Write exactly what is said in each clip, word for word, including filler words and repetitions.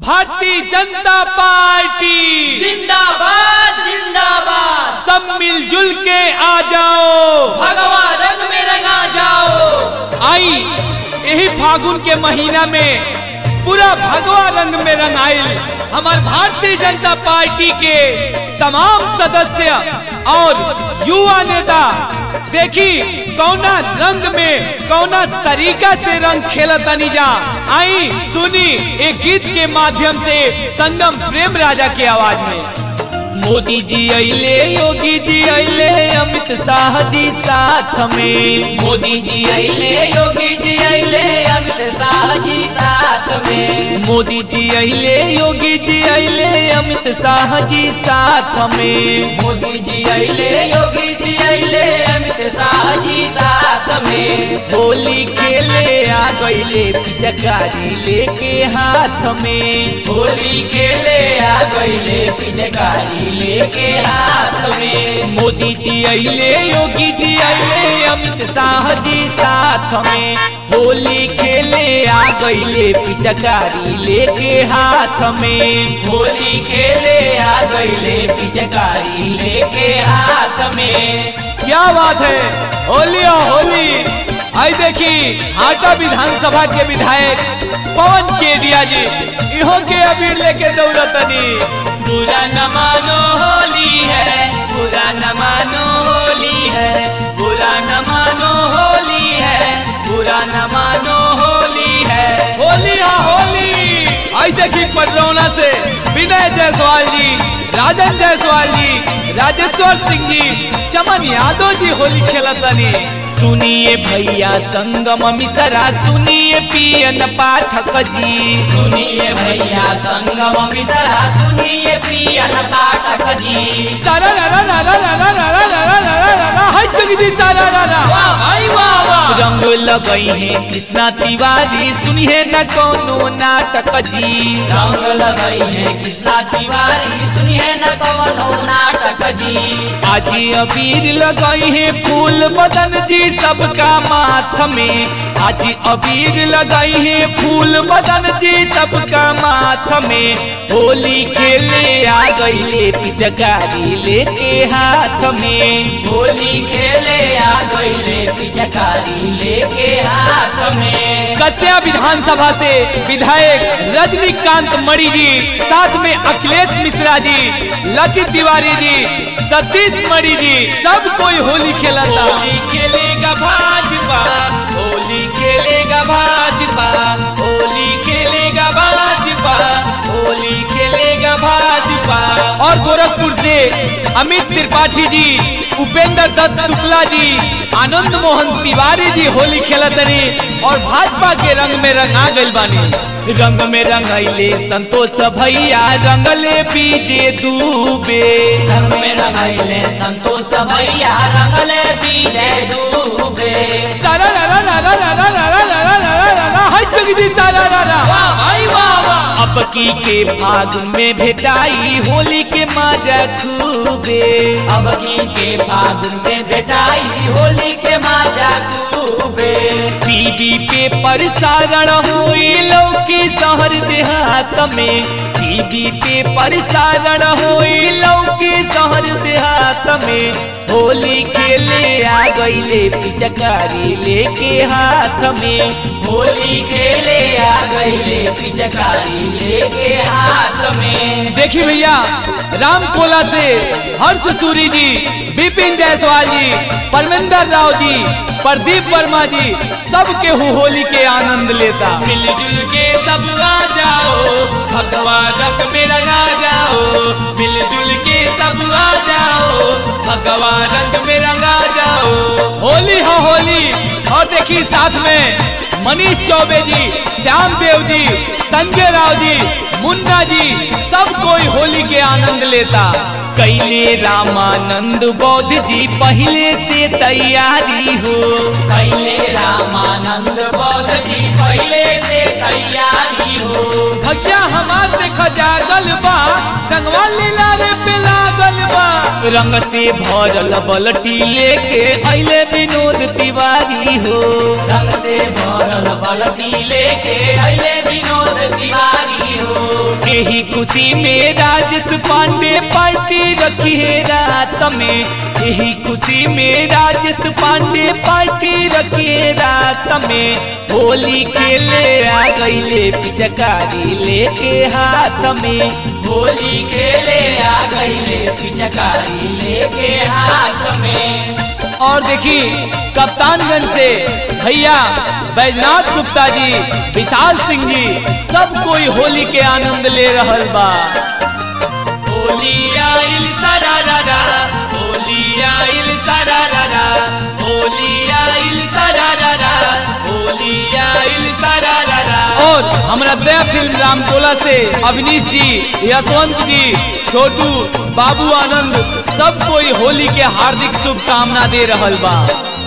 Bharatiya Janata party जिंदाबाद जिंदाबाद। सब मिलजुल के आ जाओ, भगवा रंग में रंगा जाओ। आई यही फागुन के महीना में पूरा भगवा रंग में रंगाइल हमार भारतीय जनता पार्टी के तमाम सदस्य और युवा नेता देखी कौना रंग में कौना तरीका से रंग खेलतनी जा। आई सुनी एक गीत के माध्यम से संगम प्रेम राजा की आवाज में। मोदी जी अइले, योगी जी अइले, अमित शाह जी साथ में। मोदी जी अइले, योगी जी अइले, अमित शाह जी साथ में। मोदी जी अइले, योगी जी अइले, अमित शाह जी साथ में। मोदी जी अइले, योगी जी अइले, अमित शाह जी साथ में। होली खेले आ गइले पिचकारी लेके हाथ में। होली खेले आ गइले पिचकारी लेके हाथ में। मोदी जी अइले, योगी जी अइले, अमित शाह जी साथ में। होली खेले आ गइले पिचकारी लेके हाथ में। होली खेले आ गइले पिचकारी लेके हाथ में। क्या बात है, होली और होली। आई देखी हाटा विधानसभा के विधायक पवन केडिया जी इहो के अबीर लेके दौड़तनी। बुरा न मानो होली है, बुरा न मानो होली है, बुरा न मानो होली है, बुरा न मानो होली है। होली हाँ होली। आई देखी पटरौना से विनय जायसवाल जी, राजन जायसवाल जी, राजेश्वर सिंह जी, चमन यादव जी होली खेलतनी। सुनिए भैया संगम मिश्रा, सुनिए पियन पाठक जी। सुनिए भैया संगम मिश्रा, सुनिए पियन पाठक जी। सारा रा रा रा रा रा रा रा रा रा रा रा रा हाय जगदी सारा रा रा। वाह भाई वाह वाह। रंग लगई है कृष्णा तिवारी, सुनिए न कोनो नाटक जी। रंग लगई है कृष्णा तिवारी, सुनिए न कोनो नाटक जी। आज अबीर लगई है फूल बदन जी सबका माथ में। आज अबीर लगाई है फूल बदन जी सबका माथ में। होली खेले आ गइले पिचकारी लेके हाथ में। होली खेले आ गइले पिचकारी लेके हाथ में। कस्या विधानसभा से विधायक रजनीकांत मणि जी, साथ में अखिलेश मिश्रा जी, लकी तिवारी जी, सतीश मणि जी, सब कोई होली खेलता। होली खेलेगा भाजपा, होली खेलेगा भाजपा, होली खेलेगा भाजपा, होली खेलेगा भाजपा। और गोरखपुर से अमित त्रिपाठी जी, उपेंद्र दत्त शुक्ला जी, आनंद मोहन तिवारी जी होली खेलतनी और भाजपा के रंग में रंगा गइल बानी। रंग में रंगैले संतोष भैया, रंगले बीजे दूबे। रंग में रंगैले संतोष भैया, रंगले बीजे दूबे। सारा रा रा रा रा रा रा रा रा रा रा रा रा हाय जगदी सारा रा रा। वाह भाई वाह वाह। अब की के फागुन में भेटाई होली के मजा खूबे। अब की के फागुन में भेटाई होली के मजा खूबे। टीवी पे प्रसारण हुई लौकी शहर देहात में। टीवी पे प्रसारण हुई लौकी शहर देहात में। होली खेले आ गइले पिचकारी लेके हाथ में। होली खेले आ गइले पिचकारी लेके हाथ में। देखिए भैया रामकोला से हर्ष सूरी जी, विपिन जायसवाल जी, परमेंद्र राव जी, प्रदीप वर्मा जी, सब के होली के आनंद लेता। मिलजुल के सब आ जाओ, भगवा रंग में रंगा जाओ। मिलजुल के सब आ जाओ, भगवा रंग में रंगा जाओ। होली हो होली। और देखिए साथ में मनीष चौबे जी, श्याम देव जी, संजय राव जी, मुन्ना जी, सब कोई होली के आनंद लेता। कैले रामानंद बौद्ध जी पहले से तैयारी हो। कैले रामानंद बौद्ध जी पहले से तैयारी हो। भैया हमार देखा जागल बा, रंगवा लीला रे पे लागल बा। रंग से भरल बलटी लेके अइले विनोद तिवारी हो। रंग से भरल बलटी लेके अइले विनोद तिवारी हो। यही खुशी में राजेश पांडे पार्टी रखी है रात में, यही खुशी में राजेश पांडे पार्टी रखी है रात में। होली खेले आ गईले पिचकारी लेके हाथ में, होली खेले आ गईले पिचकारी लेके हाथ में। और देखी कप्तानगंज से भैया बैजनाथ गुप्ता जी, विशाल सिंह जी, सब कोई होली के आनंद ले रहल बा। होली आइल सरारा, होली आइल सरारा, होली आइल सरारा, होली आइल सरारा। और हमारा दया फिल्म रामकोला से अवनीश जी, यशवंत जी, छोटू, बाबू आनंद, सब कोई होली के हार्दिक शुभकामना दे रहल बा।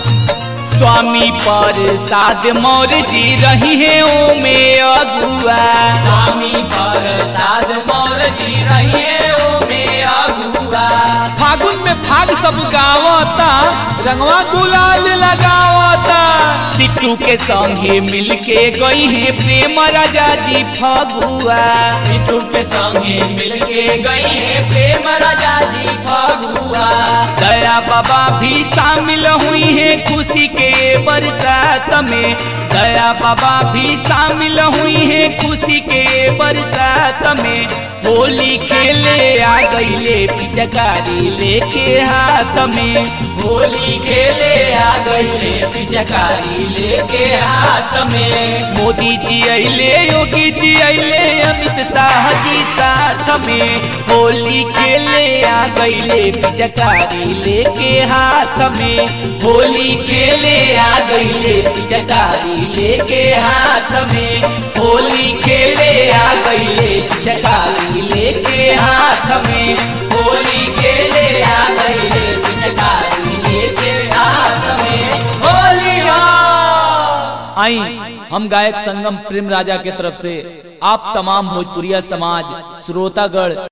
स्वामी प्रसाद मौर्य जी रही है ओ में अगुआ, स्वामी प्रसाद मौर्य जी रही है ओ में अगुआ। फागुन में फाग सब गावता, रंगवा गुलाल लगावता। सिट्टू के संगे मिलके गई है प्रेम राजा जी फगुआ, सिट्टू के संगे मिलके गई है प्रेम राजा जी फगुआ। दया बाबा भी शामिल हुई है खुशी के बरसात में, दया बाबा भी शामिल हुई है खुशी के बरसात में। होली खेले आ गईले पिचकारी लेके हाथ में, होली खेले आ गईले पिचकारी लेके हाथ में। मोदी जी अइले, योगी जी अइले, अमित शाह जी साथ में। होली खेले आ गईले पिचकारी लेके हाथ में, होली खेले आ गईले पिचकारी लेके हाथ में। होली खेले आ गईले पिचकारी लेके हाथ में। होली खेले आ गईले पिचकारी लेके हाथ में। होली आई हम गायक संगम प्रेम राजा के तरफ से आप तमाम भोजपुरिया समाज श्रोतागण